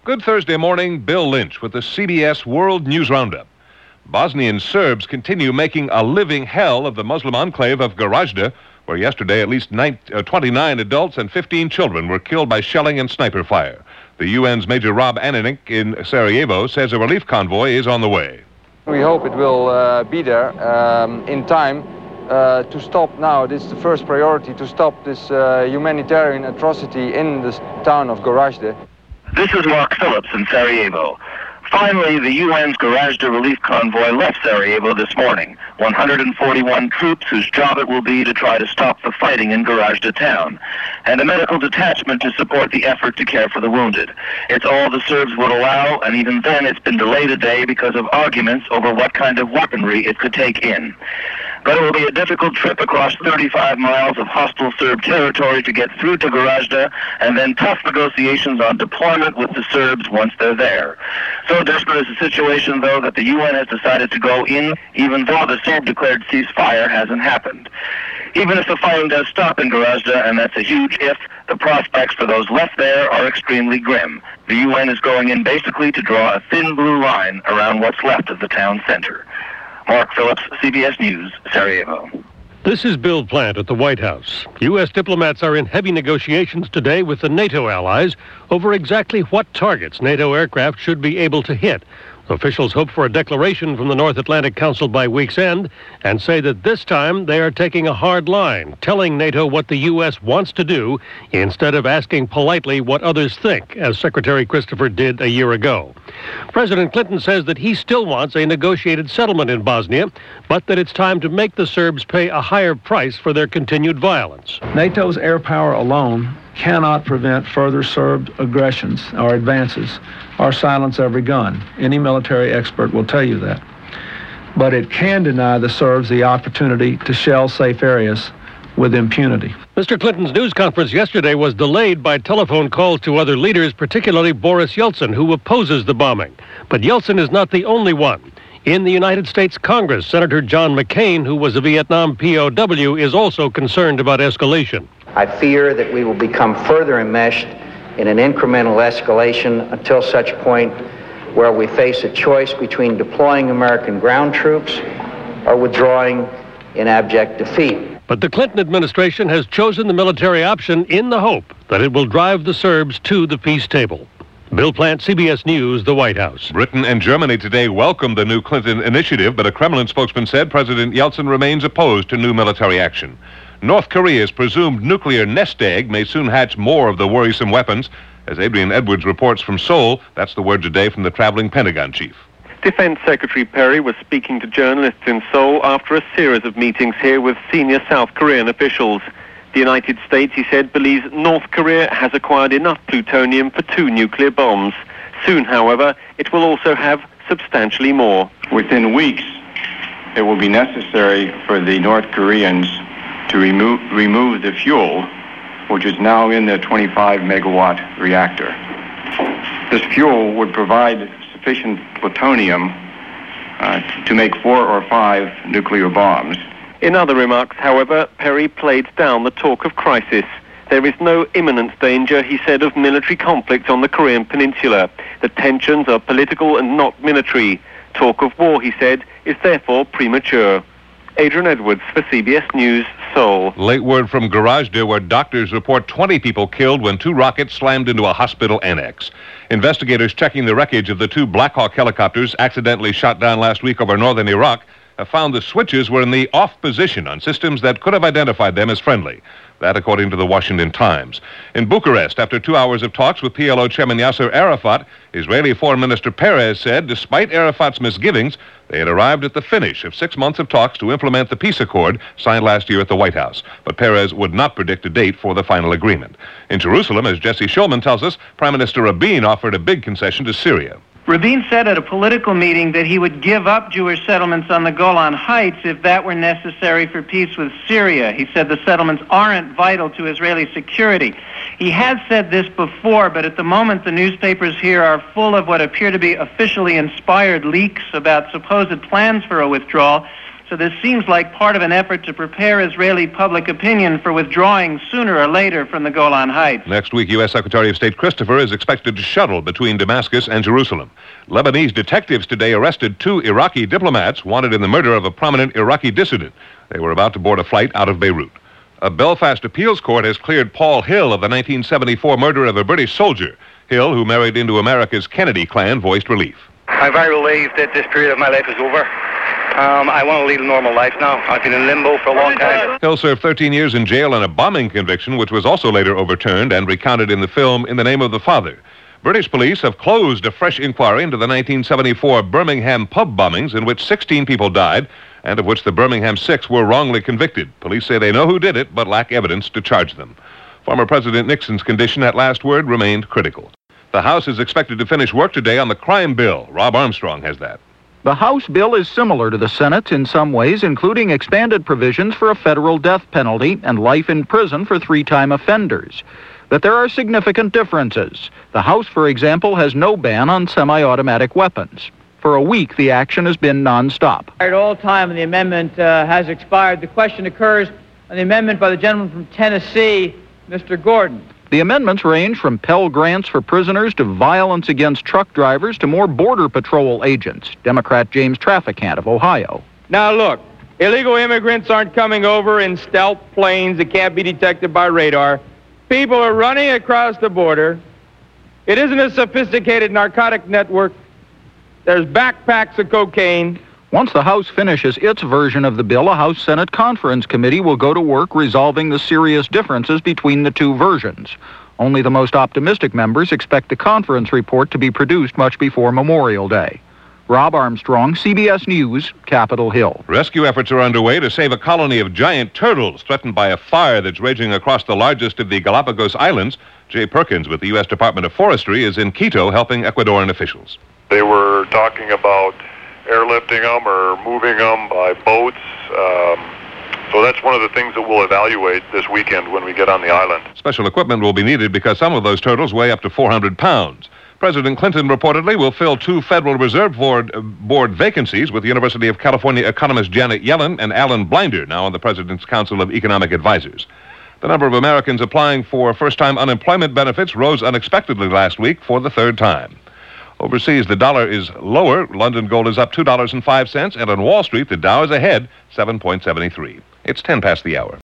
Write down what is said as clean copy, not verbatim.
Good Thursday morning, Bill Lynch with the CBS World News Roundup. Bosnian Serbs continue making a living hell of the Muslim enclave of Gorazde, where yesterday at least 29 adults and 15 children were killed by shelling and sniper fire. The UN's Major Rob Ananic in Sarajevo says a relief convoy is on the way. We hope it will be there in time to stop now. This is the first priority, to stop this humanitarian atrocity in the town of Gorazde. This is Mark Phillips in Sarajevo. Finally, the UN's Gorazde relief convoy left Sarajevo this morning. 141 troops whose job it will be to try to stop the fighting in Gorazde town, and a medical detachment to support the effort to care for the wounded. It's all the Serbs would allow, and even then it's been delayed a day because of arguments over what kind of weaponry it could take in. But it will be a difficult trip across 35 miles of hostile Serb territory to get through to Gorazde, and then tough negotiations on deployment with the Serbs once they're there. So desperate is the situation, though, that the UN has decided to go in, even though the Serb-declared ceasefire hasn't happened. Even if the fighting does stop in Gorazde, and that's a huge if, the prospects for those left there are extremely grim. The UN is going in basically to draw a thin blue line around what's left of the town center. Mark Phillips, CBS News, Sarajevo. This is Bill Plant at the White House. U.S. diplomats are in heavy negotiations today with the NATO allies over exactly what targets NATO aircraft should be able to hit. Officials hope for a declaration from the North Atlantic Council by week's end and say that this time they are taking a hard line, telling NATO what the U.S. wants to do instead of asking politely what others think, as Secretary Christopher did a year ago. President Clinton says that he still wants a negotiated settlement in Bosnia, but that it's time to make the Serbs pay a higher price for their continued violence. NATO's air power alone cannot prevent further Serb aggressions or advances or silence every gun. Any military expert will tell you that. But it can deny the Serbs the opportunity to shell safe areas with impunity. Mr. Clinton's news conference yesterday was delayed by telephone calls to other leaders, particularly Boris Yeltsin, who opposes the bombing. But Yeltsin is not the only one. In the United States Congress, Senator John McCain, who was a Vietnam POW, is also concerned about escalation. I fear that we will become further enmeshed in an incremental escalation until such point where we face a choice between deploying American ground troops or withdrawing in abject defeat. But the Clinton administration has chosen the military option in the hope that it will drive the Serbs to the peace table. Bill Plant, CBS News, the White House. Britain and Germany today welcomed the new Clinton initiative, but a Kremlin spokesman said President Yeltsin remains opposed to new military action. North Korea's presumed nuclear nest egg may soon hatch more of the worrisome weapons. As Adrian Edwards reports from Seoul, that's the word today from the traveling Pentagon chief. Defense Secretary Perry was speaking to journalists in Seoul after a series of meetings here with senior South Korean officials. The United States, he said, believes North Korea has acquired enough plutonium for 2 nuclear bombs. Soon, however, it will also have substantially more. Within weeks, it will be necessary for the North Koreans to remove the fuel, which is now in the 25-megawatt reactor. This fuel would provide sufficient plutonium to make 4 or 5 nuclear bombs. In other remarks, however, Perry played down the talk of crisis. There is no imminent danger, he said, of military conflict on the Korean peninsula. The tensions are political and not military. Talk of war, he said, is therefore premature. Adrian Edwards for CBS News, Seoul. Late word from Gorazde, where doctors report 20 people killed when 2 rockets slammed into a hospital annex. Investigators checking the wreckage of the 2 Black Hawk helicopters accidentally shot down last week over northern Iraq have found the switches were in the off position on systems that could have identified them as friendly. That, according to the Washington Times. In Bucharest, after 2 hours of talks with PLO chairman Yasser Arafat, Israeli Foreign Minister Peres said, despite Arafat's misgivings, they had arrived at the finish of 6 months of talks to implement the peace accord signed last year at the White House. But Peres would not predict a date for the final agreement. In Jerusalem, as Jesse Schulman tells us, Prime Minister Rabin offered a big concession to Syria. Rabin said at a political meeting that he would give up Jewish settlements on the Golan Heights if that were necessary for peace with Syria. He said the settlements aren't vital to Israeli security. He has said this before, but at the moment the newspapers here are full of what appear to be officially inspired leaks about supposed plans for a withdrawal. So this seems like part of an effort to prepare Israeli public opinion for withdrawing sooner or later from the Golan Heights. Next week, U.S. Secretary of State Christopher is expected to shuttle between Damascus and Jerusalem. Lebanese detectives today arrested 2 Iraqi diplomats wanted in the murder of a prominent Iraqi dissident. They were about to board a flight out of Beirut. A Belfast appeals court has cleared Paul Hill of the 1974 murder of a British soldier. Hill, who married into America's Kennedy clan, voiced relief. I'm very relieved that this period of my life is over. I want to lead a normal life now. I've been in limbo for a long time. Hill served 13 years in jail on a bombing conviction, which was also later overturned and recounted in the film In the Name of the Father. British police have closed a fresh inquiry into the 1974 Birmingham pub bombings in which 16 people died, and of which the Birmingham 6 were wrongly convicted. Police say they know who did it, but lack evidence to charge them. Former President Nixon's condition at last word remained critical. The House is expected to finish work today on the crime bill. Rob Armstrong has that. The House bill is similar to the Senate in some ways, including expanded provisions for a federal death penalty and life in prison for 3-time offenders. But there are significant differences. The House, for example, has no ban on semi-automatic weapons. For a week, the action has been nonstop. At all time, and the amendment has expired. The question occurs on the amendment by the gentleman from Tennessee, Mr. Gordon. The amendments range from Pell Grants for prisoners to violence against truck drivers to more Border Patrol agents. Democrat James Traficant of Ohio. Now look, illegal immigrants aren't coming over in stealth planes that can't be detected by radar. People are running across the border. It isn't a sophisticated narcotic network. There's backpacks of cocaine. Once the House finishes its version of the bill, a House-Senate Conference Committee will go to work resolving the serious differences between the two versions. Only the most optimistic members expect the conference report to be produced much before Memorial Day. Rob Armstrong, CBS News, Capitol Hill. Rescue efforts are underway to save a colony of giant turtles threatened by a fire that's raging across the largest of the Galapagos Islands. Jay Perkins with the U.S. Department of Forestry is in Quito helping Ecuadorian officials. They were talking about airlifting them or moving them by boats. So that's one of the things that we'll evaluate this weekend when we get on the island. Special equipment will be needed because some of those turtles weigh up to 400 pounds. President Clinton reportedly will fill 2 Federal Reserve Board vacancies with University of California economist Janet Yellen and Alan Blinder, now on the President's Council of Economic Advisors. The number of Americans applying for first-time unemployment benefits rose unexpectedly last week for the 3rd time. Overseas, the dollar is lower. London gold is up $2.05, and on Wall Street, the Dow is ahead 7.73. It's 10 past the hour.